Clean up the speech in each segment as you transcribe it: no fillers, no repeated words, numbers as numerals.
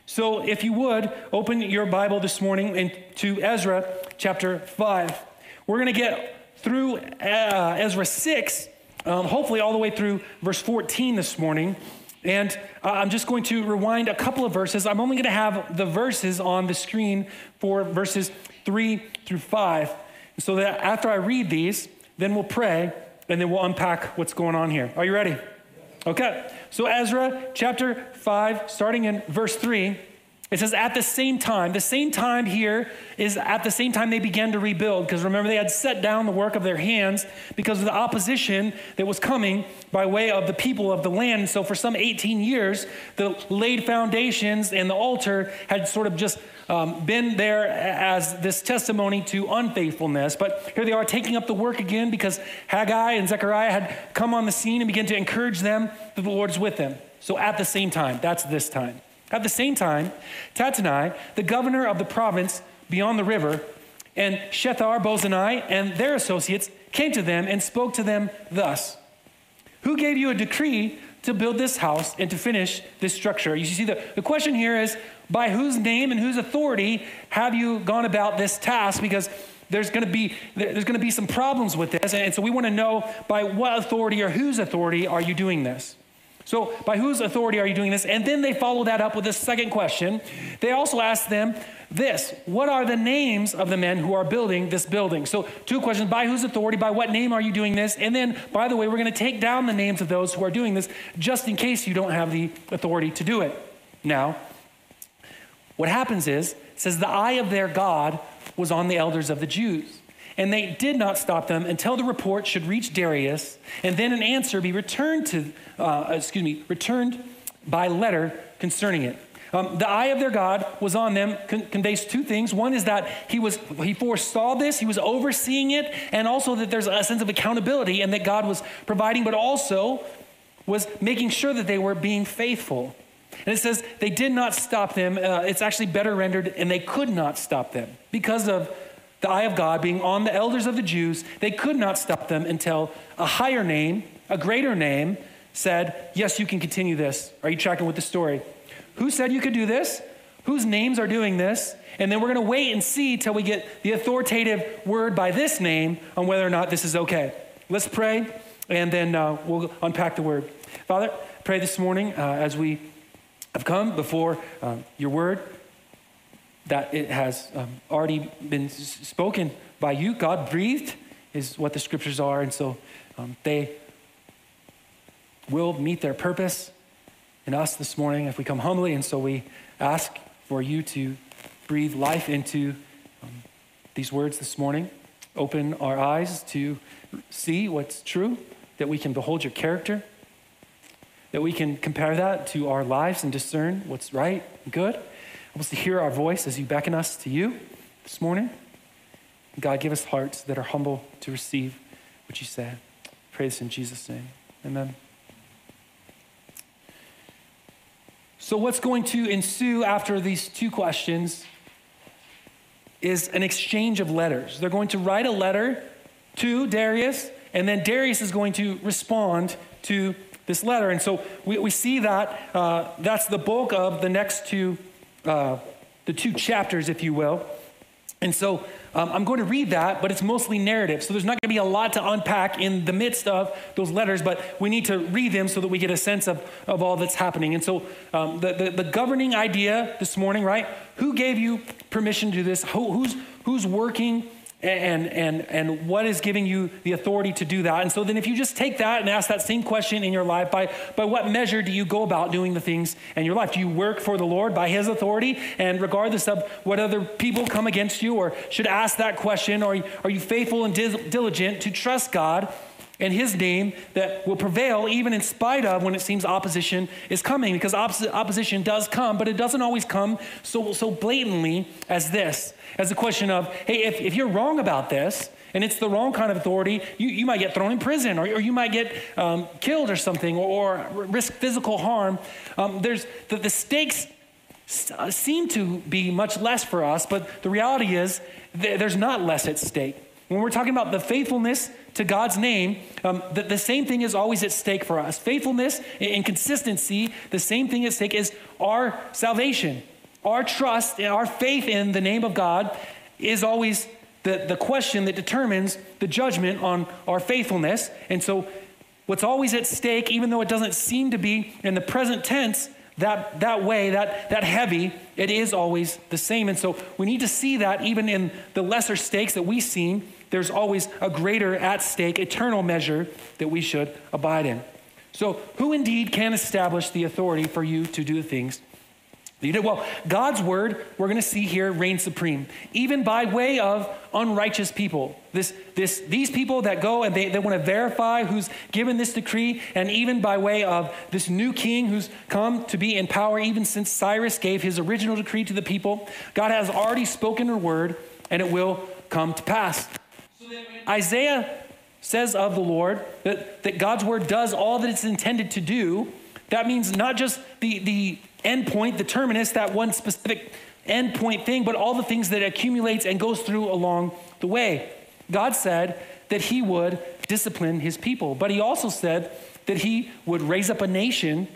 So if you would, open your Bible this morning into Ezra chapter 5. We're going to get through Ezra 6, hopefully all the way through verse 14 this morning. And I'm just going to rewind a couple of verses. I'm only going to have the verses on the screen for verses 3 through 5. So that after I read these, then we'll pray, and then we'll unpack what's going on here. Are you ready? Okay. So Ezra chapter 5, starting in verse 3, it says, at the same time here is at the same time they began to rebuild, because remember they had set down the work of their hands because of the opposition that was coming by way of the people of the land. And so for some 18 years, the laid foundations and the altar had sort of just been there as this testimony to unfaithfulness. But here they are taking up the work again because Haggai and Zechariah had come on the scene and began to encourage them that the Lord's with them. So at the same time, that's this time. At the same time, Tattenai, the governor of the province beyond the river, and Shethar-Bozenai and their associates came to them and spoke to them thus: who gave you a decree to build this house and to finish this structure? You see, the question here is, by whose name and whose authority have you gone about this task? Because there's going to be some problems with this, and so we want to know by what authority or whose authority are you doing this? So by whose authority are you doing this? And then they follow that up with this second question. They also ask them this: what are the names of the men who are building this building? So two questions: by whose authority, by what name are you doing this? And then, by the way, we're going to take down the names of those who are doing this just in case you don't have the authority to do it. Now, what happens is, it says the eye of their God was on the elders of the Jews, and they did not stop them until the report should reach Darius, and then an answer be returned by letter concerning it. The eye of their God was on them conveys two things. One is that he foresaw this, he was overseeing it, and also that there's a sense of accountability and that God was providing, but also was making sure that they were being faithful. And it says they did not stop them. It's actually better rendered, and they could not stop them because of the eye of God being on the elders of the Jews. They could not stop them until a higher name, a greater name, said, yes, you can continue this. Are you tracking with the story? Who said you could do this? Whose names are doing this? And then we're going to wait and see till we get the authoritative word by this name on whether or not this is okay. Let's pray, and then we'll unpack the word. Father, pray this morning as we have come before your word, that it has already been spoken by you. God breathed is what the scriptures are, and so they will meet their purpose in us this morning if we come humbly. And so we ask for you to breathe life into these words this morning. Open our eyes to see what's true, that we can behold your character, that we can compare that to our lives and discern what's right and good. Help us to hear our voice as you beckon us to you this morning. God, give us hearts that are humble to receive what you say. Pray this in Jesus' name. Amen. So what's going to ensue after these two questions is an exchange of letters. They're going to write a letter to Darius, and then Darius is going to respond to this letter. And so we see that that's the bulk of the next two, the two chapters, if you will. And so I'm going to read that, but it's mostly narrative. So there's not going to be a lot to unpack in the midst of those letters, but we need to read them so that we get a sense of all that's happening. And so the governing idea this morning, right? Who gave you permission to do this? Who's working and what is giving you the authority to do that? And so then if you just take that and ask that same question in your life, by what measure do you go about doing the things in your life? Do you work for the Lord by his authority? And regardless of what other people come against you, or should ask that question, or are you faithful and diligent to trust God and his name that will prevail even in spite of when it seems opposition is coming? Because opposition does come, but it doesn't always come so blatantly as this. As a question of, hey, if you're wrong about this, and it's the wrong kind of authority, you might get thrown in prison, or you might get killed or something, or risk physical harm. There's the stakes seem to be much less for us, but the reality is there's not less at stake. When we're talking about the faithfulness to God's name, the same thing is always at stake for us. Faithfulness and consistency, the same thing at stake is our salvation. our trust and our faith in the name of God is always the question that determines the judgment on our faithfulness. And so what's always at stake, even though it doesn't seem to be in the present tense that way, that heavy, it is always the same. And so we need to see that even in the lesser stakes that we've seen, there's always a greater at stake, eternal measure that we should abide in. So who indeed can establish the authority for you to do the things that you did? Well, God's word, we're going to see here, reigns supreme, even by way of unrighteous people. These people that go and they want to verify who's given this decree, and even by way of this new king who's come to be in power, even since Cyrus gave his original decree to the people, God has already spoken a word, and it will come to pass. So that when Isaiah says of the Lord that God's word does all that it's intended to do, that means not just the end point, the terminus, that one specific end point thing, but all the things that it accumulates and goes through along the way. God said that he would discipline his people, but he also said that he would raise up a nation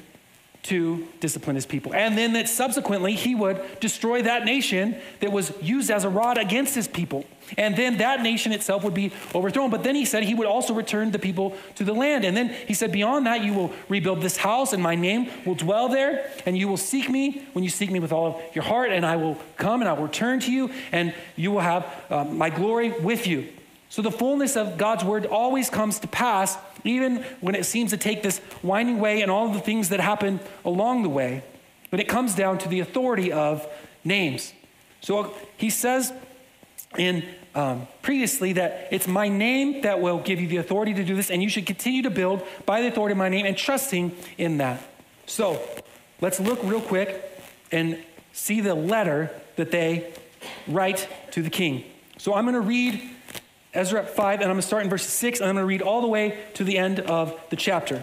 to discipline his people. And then that subsequently he would destroy that nation that was used as a rod against his people. And then that nation itself would be overthrown. But then he said he would also return the people to the land. And then he said, beyond that, you will rebuild this house and my name will dwell there. And you will seek me when you seek me with all of your heart. And I will come and I will return to you and you will have my glory with you. So the fullness of God's word always comes to pass, even when it seems to take this winding way and all of the things that happen along the way. But it comes down to the authority of names. So he says in previously that it's my name that will give you the authority to do this, and you should continue to build by the authority of my name and trusting in that. So let's look real quick and see the letter that they write to the king. So I'm going to read Ezra 5, and I'm going to start in verse 6, and I'm going to read all the way to the end of the chapter.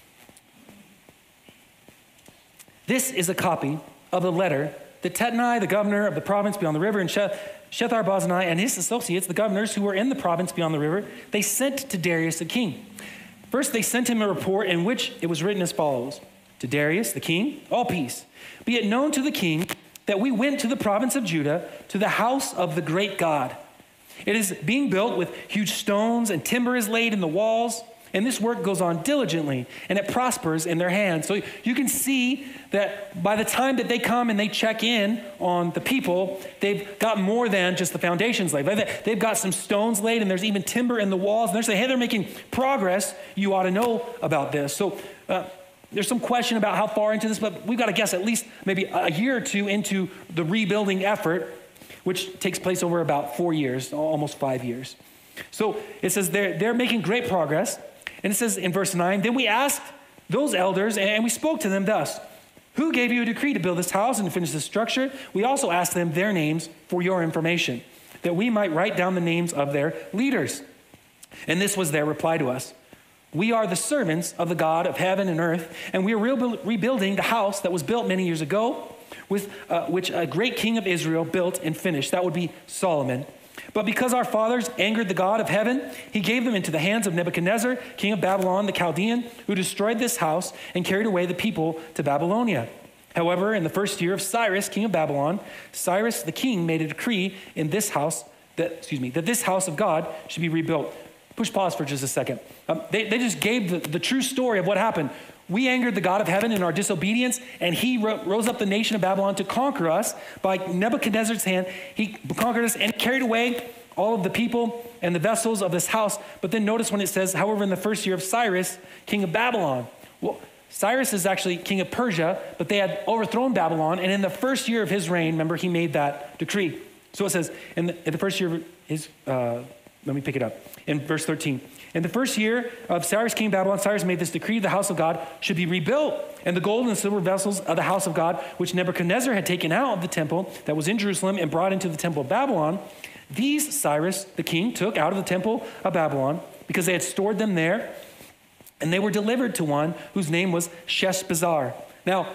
This is a copy of the letter that Tatnai, the governor of the province beyond the river, and Shethar-Boznai and his associates, the governors who were in the province beyond the river, they sent to Darius the king. First, they sent him a report in which it was written as follows: To Darius the king, all peace. Be it known to the king that we went to the province of Judah, to the house of the great God. It is being built with huge stones, and timber is laid in the walls, and this work goes on diligently, and it prospers in their hands. So you can see that by the time that they come and they check in on the people, they've got more than just the foundations laid. They've got some stones laid, and there's even timber in the walls, and they're saying, hey, they're making progress. You ought to know about this. So there's some question about how far into this, but we've got to guess at least maybe a year or two into the rebuilding effort, which takes place over about 4 years, almost 5 years. So it says they're making great progress. And it says in verse 9, then we asked those elders and we spoke to them thus: who gave you a decree to build this house and to finish this structure? We also asked them their names for your information, that we might write down the names of their leaders. And this was their reply to us: we are the servants of the God of heaven and earth, and we are rebuilding the house that was built many years ago, with which a great king of Israel built and finished. That would be Solomon. But because our fathers angered the God of heaven, he gave them into the hands of Nebuchadnezzar, king of Babylon, the Chaldean, who destroyed this house and carried away the people to Babylonia. However, in the first year of Cyrus, king of Babylon, Cyrus the king made a decree in this house that this house of God should be rebuilt. Push pause for just a second. They just gave the true story of what happened. We angered the God of heaven in our disobedience, and he rose up the nation of Babylon to conquer us. By Nebuchadnezzar's hand, he conquered us and carried away all of the people and the vessels of this house. But then notice when it says, however, in the first year of Cyrus, king of Babylon. Well, Cyrus is actually king of Persia, but they had overthrown Babylon. And in the first year of his reign, remember, he made that decree. So it says, in the first year of his, let me pick it up, in verse 13. In the first year of Cyrus, king of Babylon, Cyrus made this decree: the house of God should be rebuilt, and the gold and silver vessels of the house of God, which Nebuchadnezzar had taken out of the temple that was in Jerusalem and brought into the temple of Babylon, these Cyrus, the king, took out of the temple of Babylon because they had stored them there, and they were delivered to one whose name was Sheshbazzar. Now,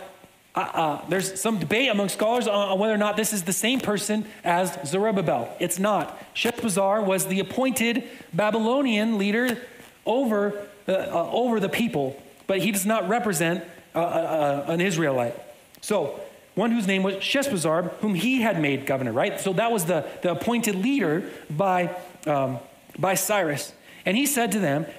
there's some debate among scholars on whether or not this is the same person as Zerubbabel. It's not. Sheshbazzar was the appointed Babylonian leader over the people, but he does not represent an Israelite. So one whose name was Sheshbazzar, whom he had made governor, right? So that was the appointed leader by Cyrus. And he said to them,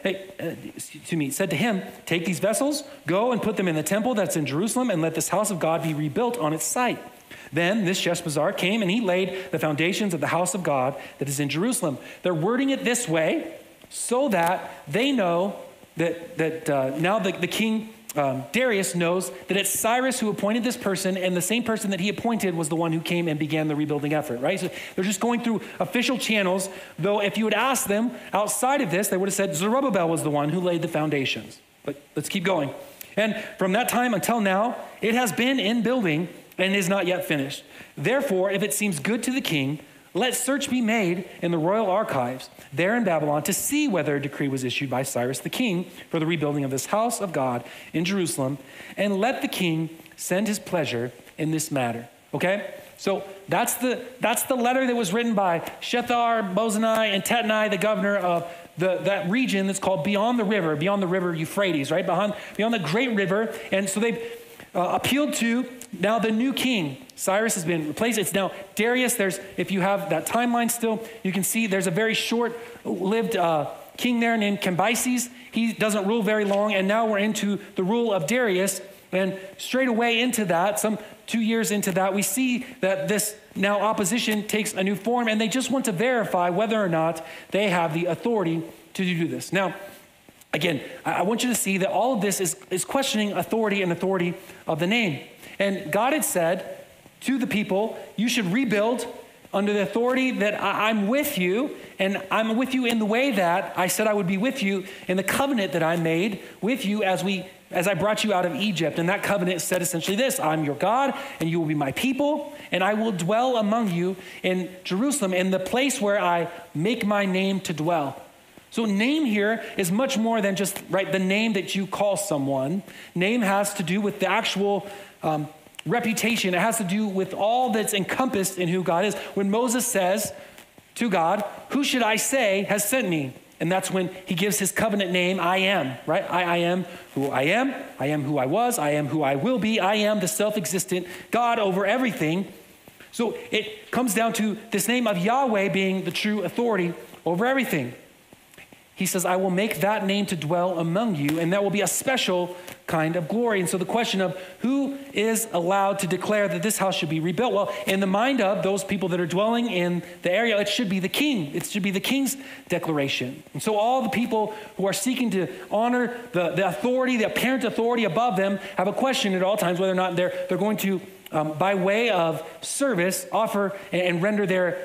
said to him, take these vessels, go and put them in the temple that's in Jerusalem, and let this house of God be rebuilt on its site. Then this Sheshbazzar came and he laid the foundations of the house of God that is in Jerusalem. They're wording it this way so that they know that now the king Darius knows that it's Cyrus who appointed this person, and the same person that he appointed was the one who came and began the rebuilding effort, right? So they're just going through official channels, though if you had asked them outside of this, they would have said Zerubbabel was the one who laid the foundations. But let's keep going. And from that time until now, it has been in building and is not yet finished. Therefore, if it seems good to the king, let search be made in the royal archives there in Babylon to see whether a decree was issued by Cyrus the king for the rebuilding of this house of God in Jerusalem, and let the king send his pleasure in this matter. Okay? So that's the letter that was written by Shethar-Bozenai and Tatnai, the governor of that region that's called beyond the river Euphrates, right? Beyond the great river. And so they've appealed to now the new king. Cyrus has been replaced. It's now Darius. If you have that timeline still, you can see there's a very short-lived king there named Cambyses. He doesn't rule very long, and now we're into the rule of Darius. And straight away into that, some 2 years into that, we see that this now opposition takes a new form, and they just want to verify whether or not they have the authority to do this. Now, again, I want you to see that all of this is questioning authority and authority of the name. And God had said to the people, you should rebuild under the authority that I'm with you, and I'm with you in the way that I said I would be with you in the covenant that I made with you as I brought you out of Egypt. And that covenant said essentially this: I'm your God, and you will be my people, and I will dwell among you in Jerusalem, in the place where I make my name to dwell. So name here is much more than just the name that you call someone. Name has to do with the actual reputation. It has to do with all that's encompassed in who God is. When Moses says to God, who should I say has sent me? And that's when he gives his covenant name, I am, right? I am who I am who I was, I am who I will be, I am the self-existent God over everything. So it comes down to this name of Yahweh being the true authority over everything. He says, I will make that name to dwell among you, and that will be a special kind of glory. And so the question of who is allowed to declare that this house should be rebuilt? Well, in the mind of those people that are dwelling in the area, it should be the king. It should be the king's declaration. And so all the people who are seeking to honor the authority, the apparent authority above them, have a question at all times whether or not they're going to, by way of service, offer and render their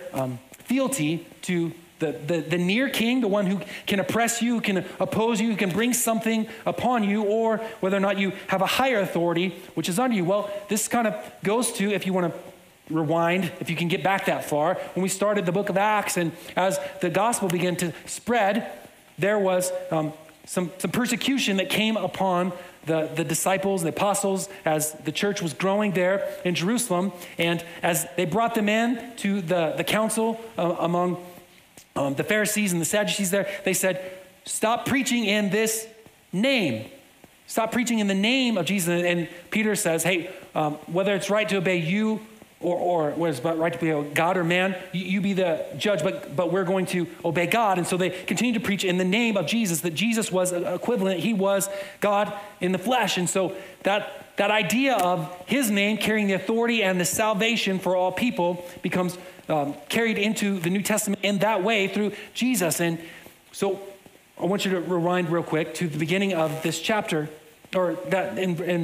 fealty to the near king, the one who can oppress you, who can oppose you, who can bring something upon you, or whether or not you have a higher authority which is under you. Well, this kind of goes to, if you want to rewind, if you can get back that far, when we started the book of Acts, and as the gospel began to spread, there was some persecution that came upon the disciples, the apostles, as the church was growing there in Jerusalem. And as they brought them in to the council among the Pharisees and the Sadducees there, they said, stop preaching in this name. Stop preaching in the name of Jesus. And Peter says, hey, whether it's right to obey you or whether it's right to obey God or man, you be the judge, but we're going to obey God. And so they continue to preach in the name of Jesus, that Jesus was equivalent. He was God in the flesh. And so that idea of his name carrying the authority and the salvation for all people becomes carried into the New Testament in that way through Jesus. And so I want you to rewind real quick to the beginning of this chapter, or that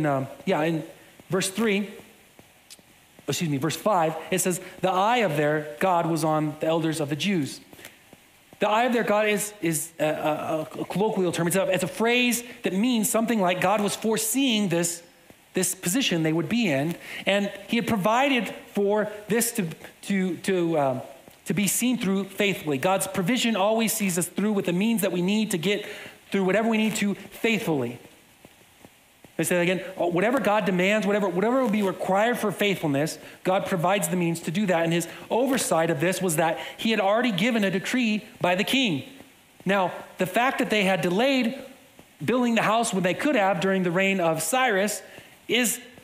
in verse 5, it says, the eye of their God was on the elders of the Jews. The eye of their God is a colloquial term. It's a phrase that means something like God was foreseeing this position they would be in, and he had provided for this to be seen through faithfully. God's provision always sees us through with the means that we need to get through whatever we need to faithfully. I say that again, whatever God demands, whatever will be required for faithfulness, God provides the means to do that. And his oversight of this was that he had already given a decree by the king. Now, the fact that they had delayed building the house when they could have during the reign of Cyrus is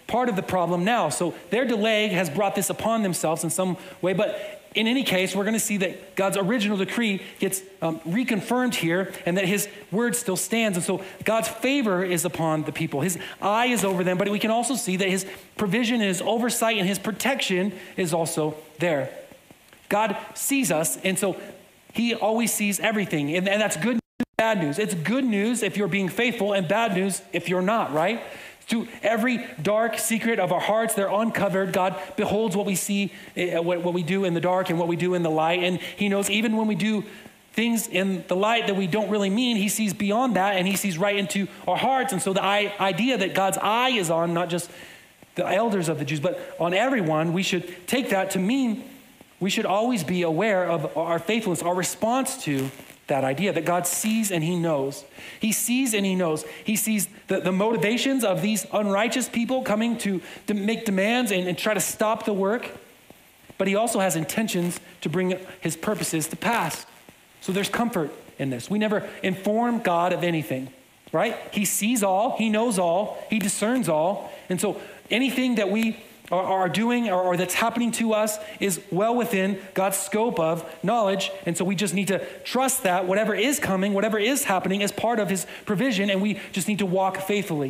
part of the problem now. So their delay has brought this upon themselves in some way, but in any case, we're going to see that God's original decree gets reconfirmed here, and that his word still stands. And so God's favor is upon the people. His eye is over them, but we can also see that his provision and his oversight and his protection is also there. God sees us, and so he always sees everything. And that's good news, bad news. It's good news if you're being faithful, and bad news if you're not, right? To every dark secret of our hearts, they're uncovered. God beholds what we see, what we do in the dark and what we do in the light. And he knows even when we do things in the light that we don't really mean, he sees beyond that, and he sees right into our hearts. And so the idea that God's eye is on not just the elders of the Jews, but on everyone, we should take that to mean we should always be aware of our faithfulness, our response to that idea that God sees and he knows. He sees and he knows. He sees the motivations of these unrighteous people coming to make demands and try to stop the work. But he also has intentions to bring his purposes to pass. So there's comfort in this. We never inform God of anything, right? He sees all, he knows all, he discerns all. And so anything that we are doing or that's happening to us is well within God's scope of knowledge. And so we just need to trust that whatever is coming, whatever is happening is part of his provision, and we just need to walk faithfully.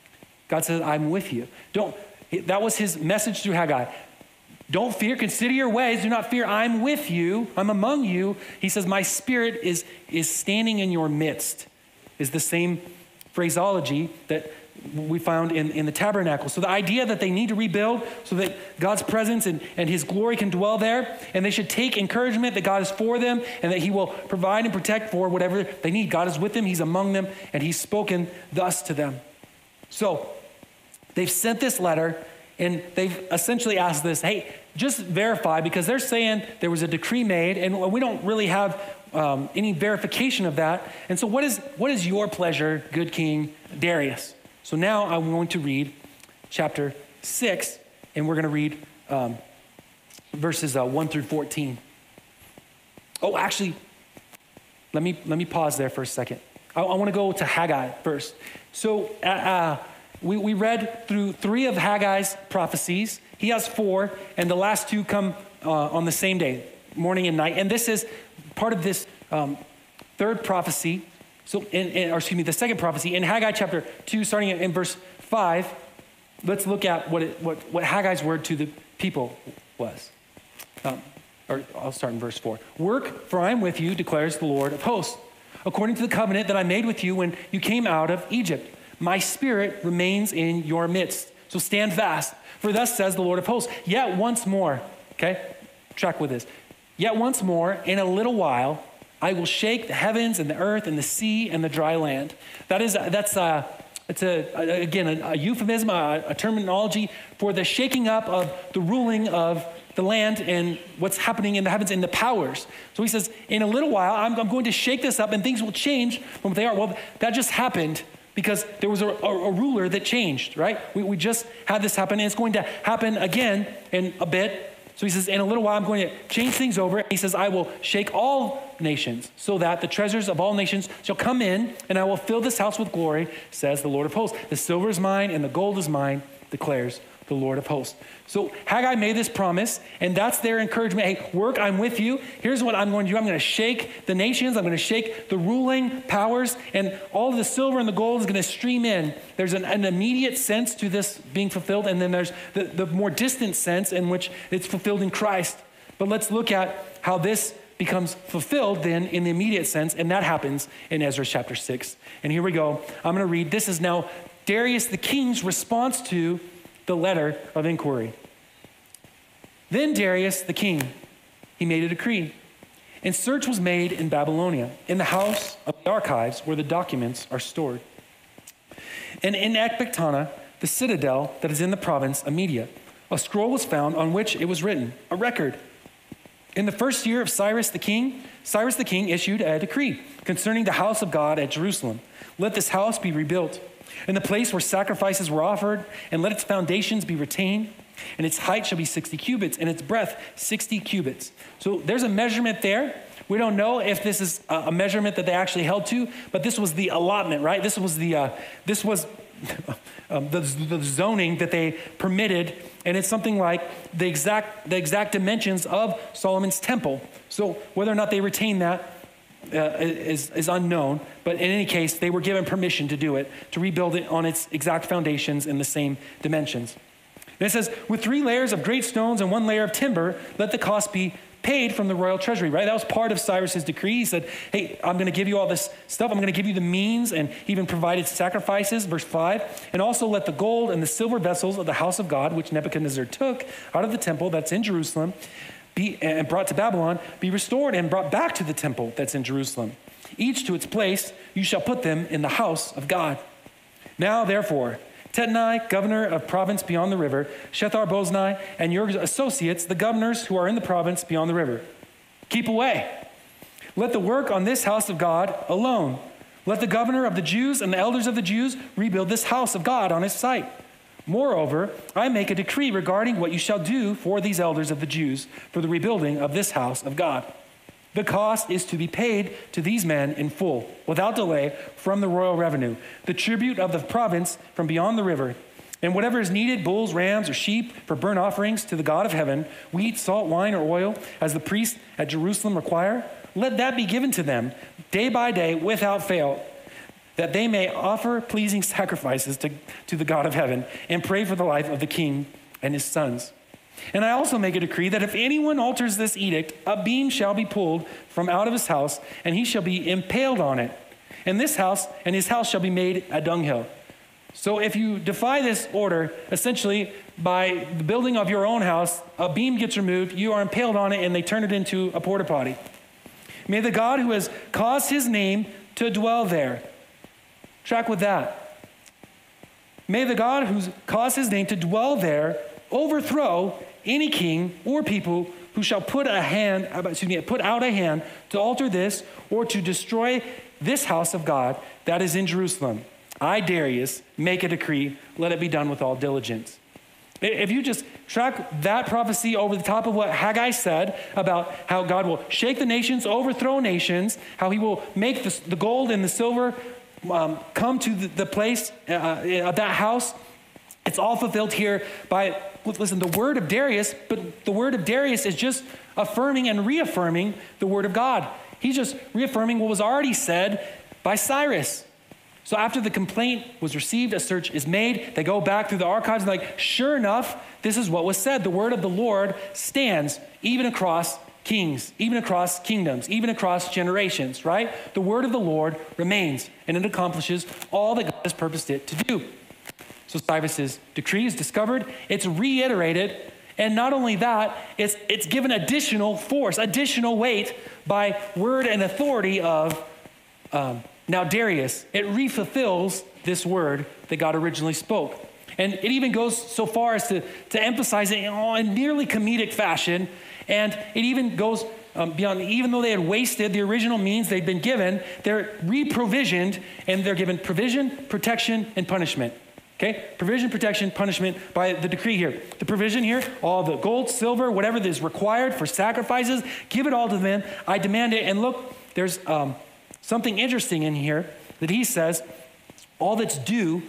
God says, I'm with you. That was his message through Haggai. Don't fear, consider your ways, do not fear, I'm with you, I'm among you. He says, my spirit is standing in your midst, is the same phraseology that we found in the tabernacle. So the idea that they need to rebuild so that God's presence and his glory can dwell there, and they should take encouragement that God is for them and that he will provide and protect for whatever they need. God is with them, he's among them, and he's spoken thus to them. So they've sent this letter, and they've essentially asked this, hey, just verify, because they're saying there was a decree made, and we don't really have any verification of that. And so what is your pleasure, good King Darius? So now I'm going to read chapter 6, and we're going to read verses 1 through 14. Oh, actually, let me pause there for a second. I want to go to Haggai first. So we read through 3 of Haggai's prophecies. He has 4, and the last 2 come on the same day, morning and night. And this is part of this third prophecy. So, the second prophecy in Haggai chapter 2, starting in verse 5, let's look at what Haggai's word to the people was. Or I'll start in verse 4. Work, for I am with you, declares the Lord of hosts, according to the covenant that I made with you when you came out of Egypt. My spirit remains in your midst. So stand fast, for thus says the Lord of hosts, yet once more, okay, track with this. Yet once more, in a little while, I will shake the heavens and the earth and the sea and the dry land. That's a euphemism, a terminology for the shaking up of the ruling of the land and what's happening in the heavens and the powers. So he says, in a little while, I'm going to shake this up and things will change from what they are. Well, that just happened because there was a ruler that changed, right? We just had this happen, and it's going to happen again in a bit. So he says, in a little while, I'm going to change things over. He says, I will shake all nations so that the treasures of all nations shall come in, and I will fill this house with glory, says the Lord of hosts. The silver is mine and the gold is mine, declares the Lord of hosts. So Haggai made this promise, and that's their encouragement. Hey, work, I'm with you. Here's what I'm going to do. I'm going to shake the nations. I'm going to shake the ruling powers, and all of the silver and the gold is going to stream in. There's an immediate sense to this being fulfilled, and then there's the more distant sense in which it's fulfilled in Christ. But let's look at how this becomes fulfilled then in the immediate sense, and that happens in Ezra chapter 6. And here we go. I'm going to read. This is now Darius the king's response to the letter of inquiry. Then Darius the king, he made a decree, and search was made in Babylonia, in the house of the archives where the documents are stored, and in Ecbatana, the citadel that is in the province of Media. A scroll was found on which it was written, a record. In the first year of Cyrus the king issued a decree concerning the house of God at Jerusalem. Let this house be rebuilt, and the place where sacrifices were offered, and let its foundations be retained, and its height shall be 60 cubits, and its breadth 60 cubits. So there's a measurement there. We don't know if this is a measurement that they actually held to, but this was the allotment, right? This was the zoning that they permitted, and it's something like the exact dimensions of Solomon's temple. So whether or not they retain that is unknown, but in any case, they were given permission to do it, to rebuild it on its exact foundations in the same dimensions. And it says, with 3 layers of great stones and 1 layer of timber, let the cost be paid from the royal treasury, right? That was part of Cyrus's decree. He said, hey, I'm going to give you all this stuff. I'm going to give you the means, and he even provided sacrifices, verse 5. And also let the gold and the silver vessels of the house of God, which Nebuchadnezzar took out of the temple that's in Jerusalem, and brought to Babylon, be restored and brought back to the temple that's in Jerusalem. Each to its place, you shall put them in the house of God. Now, therefore, Tetnai, governor of province beyond the river, Shethar-Boznai, and your associates, the governors who are in the province beyond the river, keep away. Let the work on this house of God alone. Let the governor of the Jews and the elders of the Jews rebuild this house of God on its site. Moreover, I make a decree regarding what you shall do for these elders of the Jews for the rebuilding of this house of God. The cost is to be paid to these men in full, without delay, from the royal revenue, the tribute of the province from beyond the river, and whatever is needed, bulls, rams, or sheep, for burnt offerings to the God of heaven, wheat, salt, wine, or oil, as the priests at Jerusalem require, let that be given to them day by day without fail, that they may offer pleasing sacrifices to the God of heaven and pray for the life of the king and his sons. And I also make a decree that if anyone alters this edict, a beam shall be pulled from out of his house, and he shall be impaled on it. And his house shall be made a dunghill. So if you defy this order, essentially by the building of your own house, a beam gets removed, you are impaled on it, and they turn it into a porta potty. May the God who has caused his name to dwell there. Track with that. May the God who's caused his name to dwell there overthrow any king or people who shall put out a hand to alter this or to destroy this house of God that is in Jerusalem. I, Darius, make a decree, let it be done with all diligence. If you just track that prophecy over the top of what Haggai said about how God will shake the nations, overthrow nations, how he will make the gold and the silver come to the place of that house, it's all fulfilled here by, listen, the word of Darius, but the word of Darius is just affirming and reaffirming the word of God. He's just reaffirming what was already said by Cyrus. So after the complaint was received, a search is made. They go back through the archives and like, sure enough, this is what was said. The word of the Lord stands even across kings, even across kingdoms, even across generations, right? The word of the Lord remains, and it accomplishes all that God has purposed it to do. So Cyrus's decree is discovered, it's reiterated, and not only that, it's given additional force, additional weight by word and authority of now Darius. It refulfills this word that God originally spoke. And it even goes so far as to emphasize it in nearly comedic fashion. And it even goes beyond, even though they had wasted the original means they'd been given, they're reprovisioned, and they're given provision, protection, and punishment. Okay? Provision, protection, punishment by the decree here. The provision here, all the gold, silver, whatever is required for sacrifices, give it all to them. I demand it. And look, there's something interesting in here that he says, all that's due,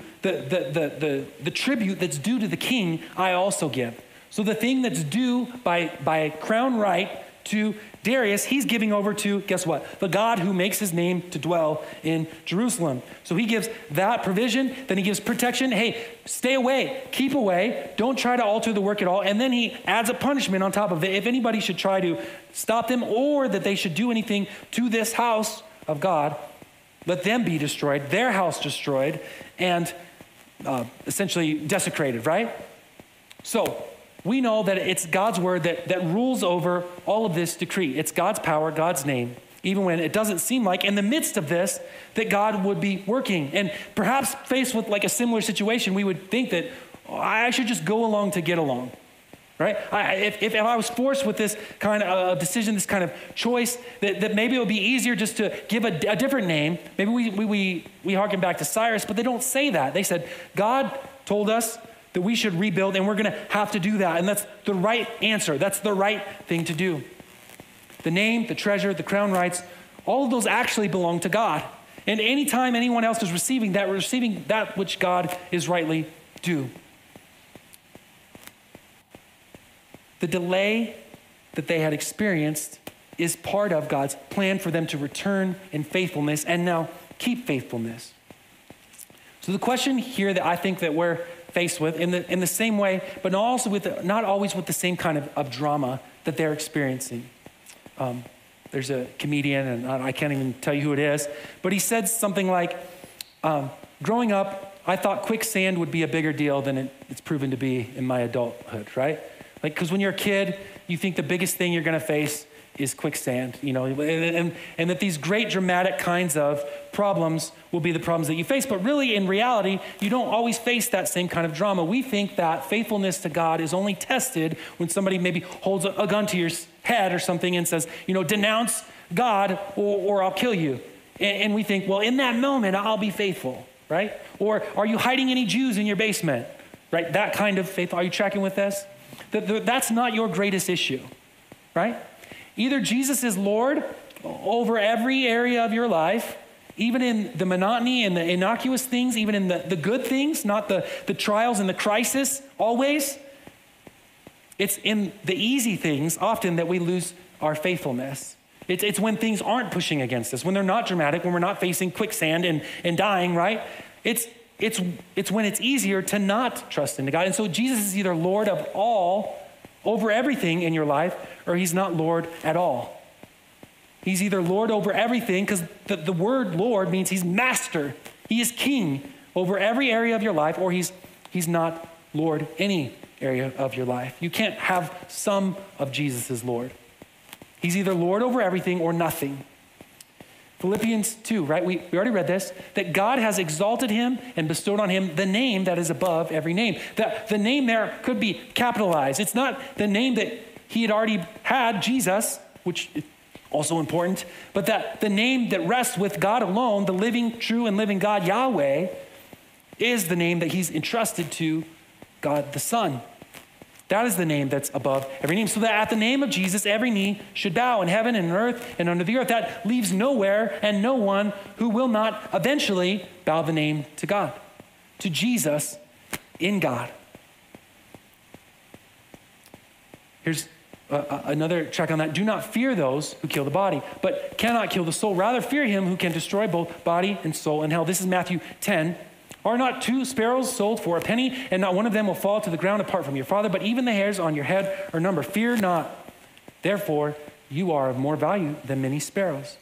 the tribute that's due to the king, I also give. So the thing that's due by crown right to Darius, he's giving over to, guess what? The God who makes his name to dwell in Jerusalem. So he gives that provision, then he gives protection. Hey, stay away, keep away, don't try to alter the work at all. And then he adds a punishment on top of it. If anybody should try to stop them or that they should do anything to this house of God, let them be destroyed, their house destroyed, and essentially desecrated, right? So we know that it's God's word that rules over all of this decree. It's God's power, God's name, even when it doesn't seem like in the midst of this that God would be working. And perhaps faced with like a similar situation, we would think that I should just go along to get along, right? If I was forced with this kind of decision, this kind of choice, that maybe it would be easier just to give a different name. Maybe we harken back to Cyrus, but they don't say that. They said, God told us that we should rebuild, and we're going to have to do that. And that's the right answer. That's the right thing to do. The name, the treasure, the crown rights, all of those actually belong to God. And anytime anyone else is receiving that which God is rightly due. The delay that they had experienced is part of God's plan for them to return in faithfulness and now keep faithfulness. So the question here that I think that we're faced with in the same way, but not always with the same kind of drama that they're experiencing. There's a comedian, and I can't even tell you who it is, but he said something like, growing up, I thought quicksand would be a bigger deal than it's proven to be in my adulthood, right? Like, because when you're a kid, you think the biggest thing you're going to face is quicksand, and that these great dramatic kinds of problems will be the problems that you face. But really, in reality, you don't always face that same kind of drama. We think that faithfulness to God is only tested when somebody maybe holds a gun to your head or something and says, denounce God or I'll kill you. And we think, well, in that moment, I'll be faithful, right? Or are you hiding any Jews in your basement, right? That kind of faith. Are you tracking with this? That's not your greatest issue, right? Either Jesus is Lord over every area of your life, even in the monotony and the innocuous things, even in the good things, not the trials and the crisis always. It's in the easy things often that we lose our faithfulness. It's when things aren't pushing against us, when they're not dramatic, when we're not facing quicksand and dying, right? It's when it's easier to not trust in God. And so Jesus is either Lord of all, over everything in your life, or he's not Lord at all. He's either Lord over everything, because the word Lord means he's master. He is king over every area of your life, or he's not Lord any area of your life. You can't have some of Jesus as Lord. He's either Lord over everything or nothing. Philippians 2, right? We already read this, that God has exalted him and bestowed on him the name that is above every name. The name there could be capitalized. It's not the name that he had already had, Jesus, which is also important, but that the name that rests with God alone, the living, true, and living God, Yahweh, is the name that he's entrusted to God the Son. That is the name that's above every name. So that at the name of Jesus, every knee should bow in heaven and in earth and under the earth. That leaves nowhere and no one who will not eventually bow the name to God, to Jesus in God. Here's another check on that. Do not fear those who kill the body, but cannot kill the soul. Rather fear him who can destroy both body and soul in hell. This is Matthew 10. Are not 2 sparrows sold for a penny, and not one of them will fall to the ground apart from your Father? But even the hairs on your head are numbered. Fear not. Therefore, you are of more value than many sparrows.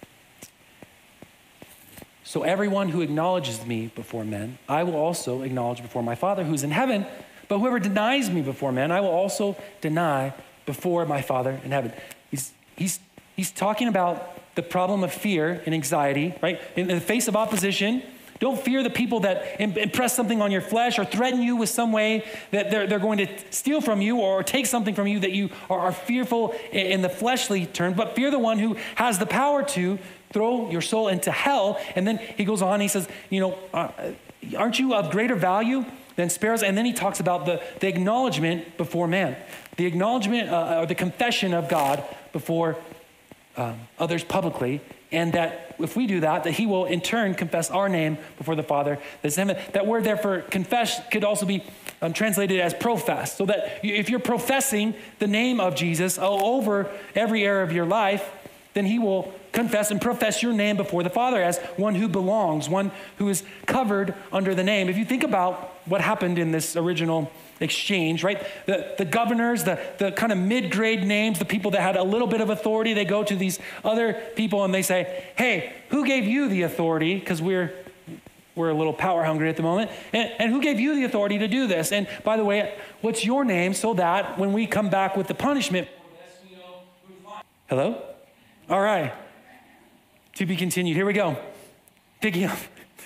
So everyone who acknowledges me before men, I will also acknowledge before my Father who is in heaven. But whoever denies me before men, I will also deny before my Father in heaven. He's talking about the problem of fear and anxiety, right? In the face of opposition, don't fear the people that impress something on your flesh or threaten you with some way that they're going to steal from you or take something from you that you are fearful in the fleshly term, but fear the one who has the power to throw your soul into hell. And then he goes on, he says, aren't you of greater value than sparrows? And then he talks about the acknowledgement before man, the acknowledgement or the confession of God before others publicly. And that if we do that he will in turn confess our name before the Father. That word there for confess could also be translated as profess. So that if you're professing the name of Jesus over every area of your life, then he will confess and profess your name before the Father as one who belongs, one who is covered under the name. If you think about what happened in this original exchange, right? The governors, the kind of mid-grade names, the people that had a little bit of authority, they go to these other people and they say, hey, who gave you the authority? Because we're a little power hungry at the moment. And who gave you the authority to do this? And by the way, what's your name so that when we come back with the punishment for this, we know who's lying? Hello? All right. To be continued. Here we go. Picking up.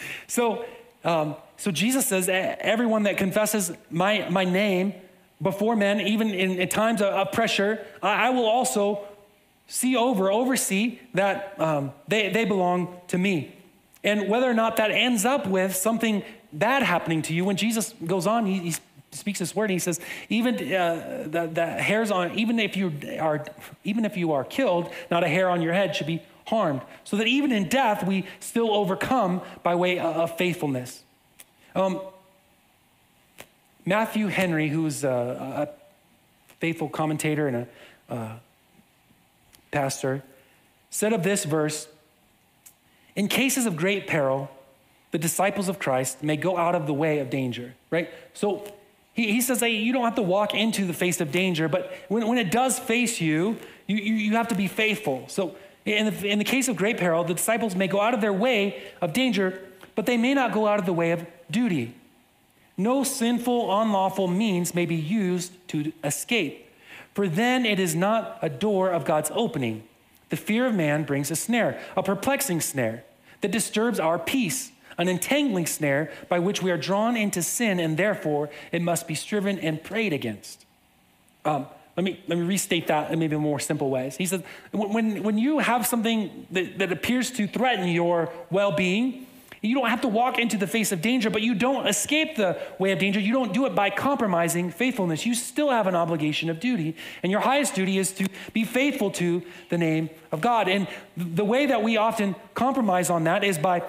So Jesus says, everyone that confesses my name before men, even in times of pressure, I will also oversee that they belong to me. And whether or not that ends up with something bad happening to you, when Jesus goes on, he speaks this word and he says, even the hairs on, even if you are killed, not a hair on your head should be harmed, so that even in death, we still overcome by way of faithfulness. Matthew Henry, who's a faithful commentator and a pastor, said of this verse, in cases of great peril, the disciples of Christ may go out of the way of danger, right? So he says that you don't have to walk into the face of danger, but when it does face you, you have to be faithful. So in the case of great peril, the disciples may go out of their way of danger, but they may not go out of the way of duty. No sinful, unlawful means may be used to escape, for then it is not a door of God's opening. The fear of man brings a snare, a perplexing snare that disturbs our peace, an entangling snare by which we are drawn into sin, and therefore it must be striven and prayed against. Let me restate that in maybe more simple ways. He says, when you have something that appears to threaten your well-being, you don't have to walk into the face of danger, but you don't escape the way of danger. You don't do it by compromising faithfulness. You still have an obligation of duty, and your highest duty is to be faithful to the name of God. And the way that we often compromise on that is by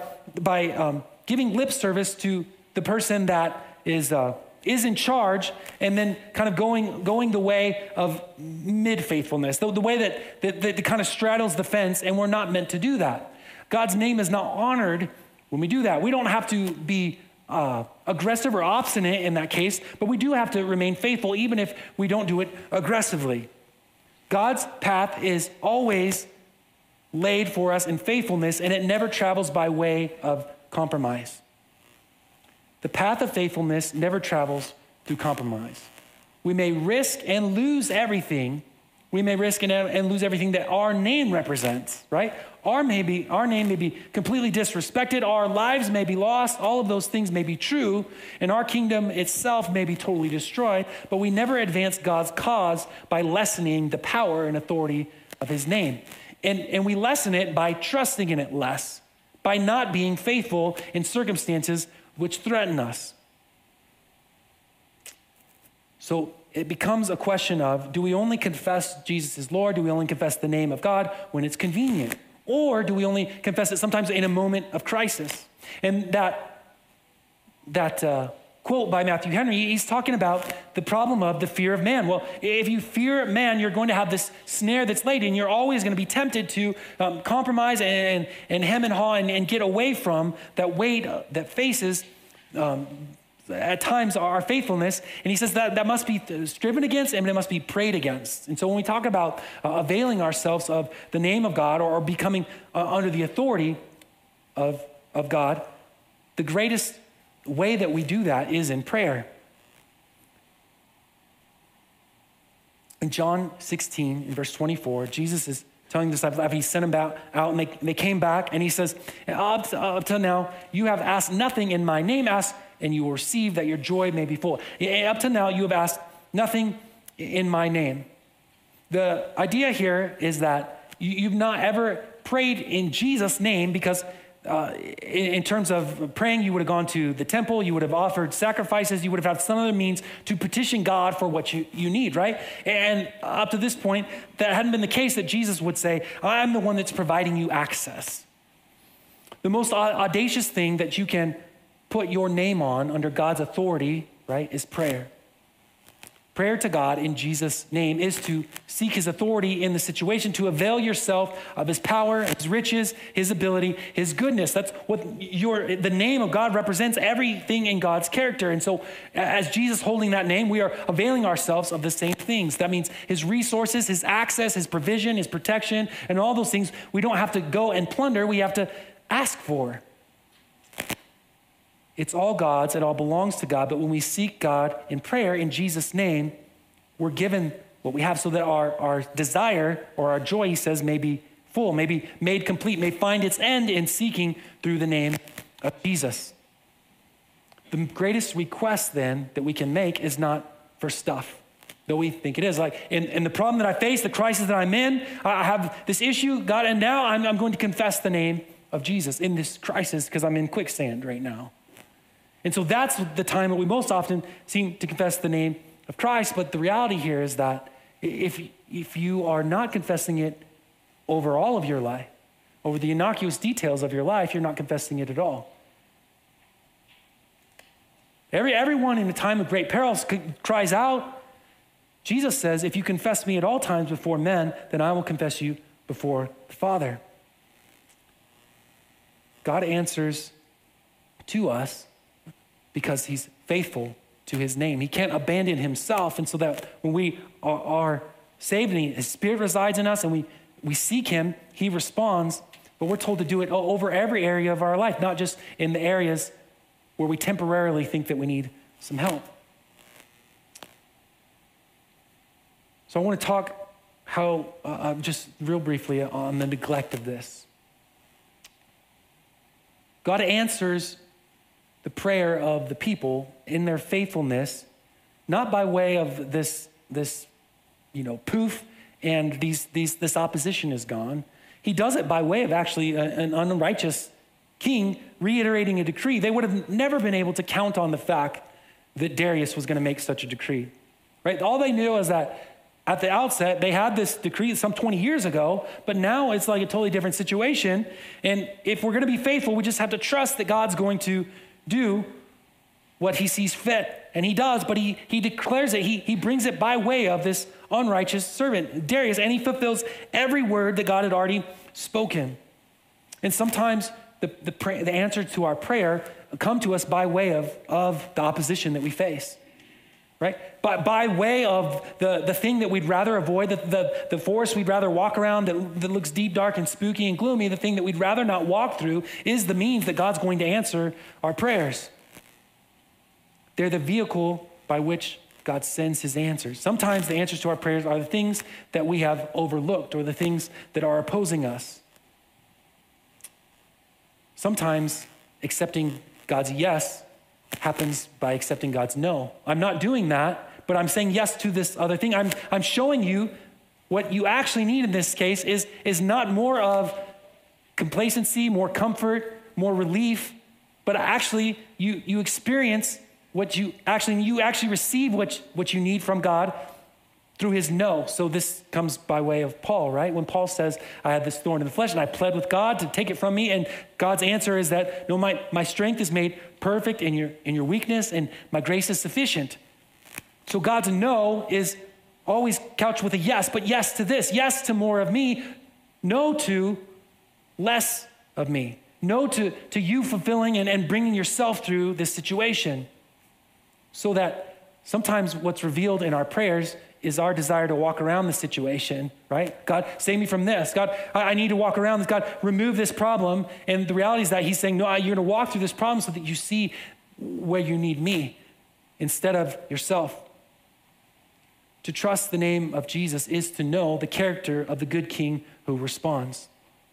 giving lip service to the person that is in charge, and then kind of going the way of mid-faithfulness, the way that kind of straddles the fence, and we're not meant to do that. God's name is not honored when we do that. We don't have to be aggressive or obstinate in that case, but we do have to remain faithful even if we don't do it aggressively. God's path is always laid for us in faithfulness, and it never travels by way of compromise. The path of faithfulness never travels through compromise. We may risk and lose everything. We may risk and lose everything that our name represents, right? Our name may be completely disrespected. Our lives may be lost. All of those things may be true, and our kingdom itself may be totally destroyed, but we never advance God's cause by lessening the power and authority of his name. And we lessen it by trusting in it less, by not being faithful in circumstances which threaten us. So it becomes a question of, do we only confess Jesus is Lord? Do we only confess the name of God when it's convenient? Or do we only confess it sometimes in a moment of crisis? And that quote by Matthew Henry, he's talking about the problem of the fear of man. Well, if you fear man, you're going to have this snare that's laid, and you're always going to be tempted to compromise and hem and haw and get away from that weight that faces at times our faithfulness. And he says that must be striven against, and it must be prayed against. And so when we talk about availing ourselves of the name of God, or becoming under the authority of God, the greatest way that we do that is in prayer. In John 16, in verse 24, Jesus is telling the disciples after he sent them out, and they came back, and he says, up till now, you have asked nothing in my name. Ask, and you will receive, that your joy may be full. Up to now, you have asked nothing in my name. The idea here is that you've not ever prayed in Jesus' name, because in terms of praying, you would have gone to the temple, you would have offered sacrifices, you would have had some other means to petition God for what you need, right? And up to this point, that hadn't been the case, that Jesus would say, I'm the one that's providing you access. The most audacious thing that you can put your name on under God's authority, right, is prayer. Prayer to God in Jesus' name is to seek his authority in the situation, to avail yourself of his power, his riches, his ability, his goodness. That's what the name of God represents, everything in God's character. And so as Jesus holding that name, we are availing ourselves of the same things. That means his resources, his access, his provision, his protection, and all those things we don't have to go and plunder, we have to ask for. It's all God's, it all belongs to God, but when we seek God in prayer in Jesus' name, we're given what we have so that our desire or our joy, he says, may be full, may be made complete, may find its end in seeking through the name of Jesus. The greatest request then that we can make is not for stuff, though we think it is. Like in the problem that I face, the crisis that I'm in, I have this issue, God, and now I'm going to confess the name of Jesus in this crisis because I'm in quicksand right now. And so that's the time that we most often seem to confess the name of Christ. But the reality here is that if you are not confessing it over all of your life, over the innocuous details of your life, you're not confessing it at all. Everyone in a time of great peril cries out. Jesus says, if you confess me at all times before men, then I will confess you before the Father. God answers to us because he's faithful to his name. He can't abandon himself. And so that when we are saved and his Spirit resides in us and we seek him, he responds. But we're told to do it over every area of our life, not just in the areas where we temporarily think that we need some help. So I want to talk just real briefly on the neglect of this. God answers the prayer of the people in their faithfulness, not by way of this poof and this opposition is gone. He does it by way of actually an unrighteous king reiterating a decree. They would have never been able to count on the fact that Darius was going to make such a decree, right? All they knew is that at the outset, they had this decree some 20 years ago, but now it's like a totally different situation. And if we're going to be faithful, we just have to trust that God's going to do what he sees fit. And he does, but he declares it. He brings it by way of this unrighteous servant, Darius, and he fulfills every word that God had already spoken. And sometimes the answer to our prayer come to us by way of the opposition that we face, right? By way of the thing that we'd rather avoid, the forest we'd rather walk around that looks deep, dark, and spooky and gloomy, the thing that we'd rather not walk through is the means that God's going to answer our prayers. They're the vehicle by which God sends his answers. Sometimes the answers to our prayers are the things that we have overlooked or the things that are opposing us. Sometimes accepting God's yes happens by accepting God's no. I'm not doing that, but I'm saying yes to this other thing. I'm showing you what you actually need in this case is not more of complacency, more comfort, more relief, but actually you experience what you actually receive what you need from God through his no. So this comes by way of Paul, right? When Paul says, I had this thorn in the flesh and I pled with God to take it from me. And God's answer is that, no, my strength is made perfect in your weakness and my grace is sufficient. So God's no is always couched with a yes, but yes to this, yes to more of me, no to less of me, no to you fulfilling and bringing yourself through this situation. So that sometimes what's revealed in our prayers is our desire to walk around the situation, right? God, save me from this. God, I need to walk around this. God, remove this problem. And the reality is that he's saying, no, you're going to walk through this problem so that you see where you need me instead of yourself. To trust the name of Jesus is to know the character of the good king who responds.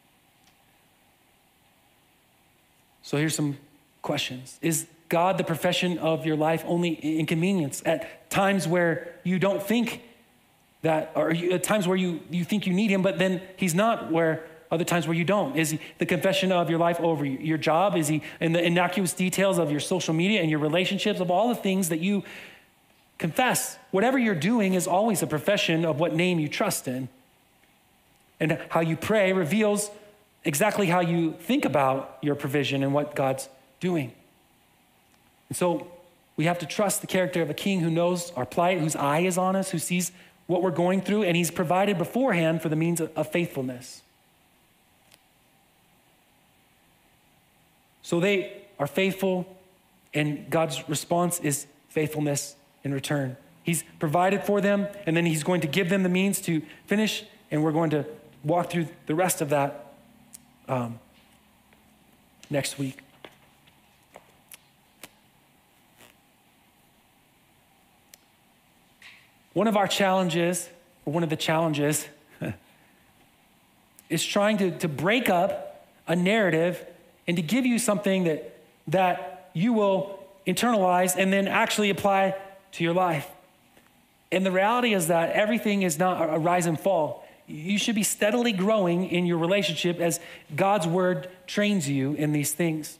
So here's some questions. Is God the profession of your life only inconvenience at times where you don't think that, or at times where you think you need him, but then he's not, where other times where you don't? Is he the confession of your life over your job? Is he in the innocuous details of your social media and your relationships, of all the things that you confess? Whatever you're doing is always a profession of what name you trust in. And how you pray reveals exactly how you think about your provision and what God's doing. And so we have to trust the character of a king who knows our plight, whose eye is on us, who sees what we're going through, and he's provided beforehand for the means of faithfulness. So they are faithful, and God's response is faithfulness in return. He's provided for them, and then he's going to give them the means to finish, and we're going to walk through the rest of that next week. One of the challenges is trying to break up a narrative and to give you something that you will internalize and then actually apply to your life. And the reality is that everything is not a rise and fall. You should be steadily growing in your relationship as God's word trains you in these things.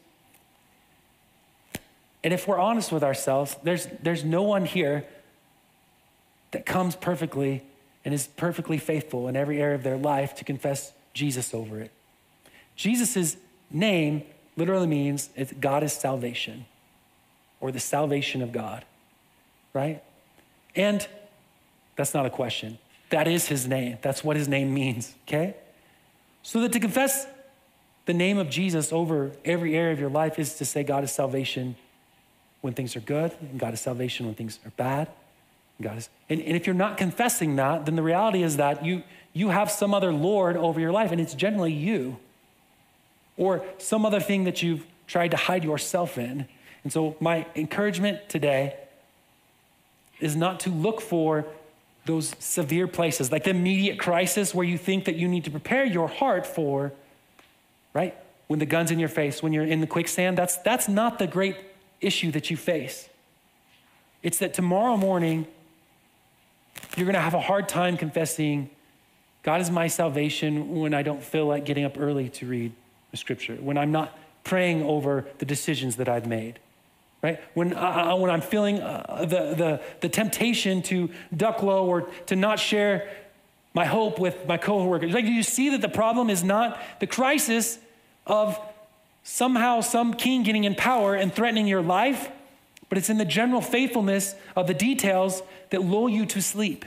And if we're honest with ourselves, there's no one here that comes perfectly and is perfectly faithful in every area of their life to confess Jesus over it. Jesus' name literally means God is salvation, or the salvation of God, right? And that's not a question. That is his name. That's what his name means, okay? So that to confess the name of Jesus over every area of your life is to say God is salvation when things are good, and God is salvation when things are bad. And if you're not confessing that, then the reality is that you have some other Lord over your life, and it's generally you, or some other thing that you've tried to hide yourself in. And so my encouragement today is not to look for those severe places, like the immediate crisis where you think that you need to prepare your heart for, right? When the gun's in your face, when you're in the quicksand, that's not the great issue that you face. It's that tomorrow morning, you're gonna have a hard time confessing, God is my salvation, when I don't feel like getting up early to read the scripture, when I'm not praying over the decisions that I've made, right? When I'm feeling the temptation to duck low or to not share my hope with my coworkers. Like, do you see that the problem is not the crisis of somehow some king getting in power and threatening your life, but it's in the general faithfulness of the details that lull you to sleep.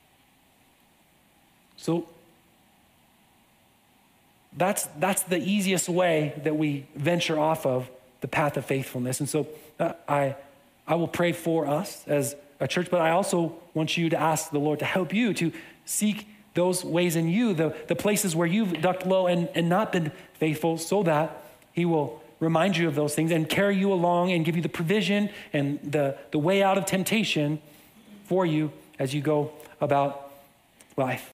So that's the easiest way that we venture off of the path of faithfulness. And so I will pray for us as a church, but I also want you to ask the Lord to help you to seek those ways in you, the places where you've ducked low and not been faithful, so that he will remind you of those things and carry you along and give you the provision and the way out of temptation for you as you go about life.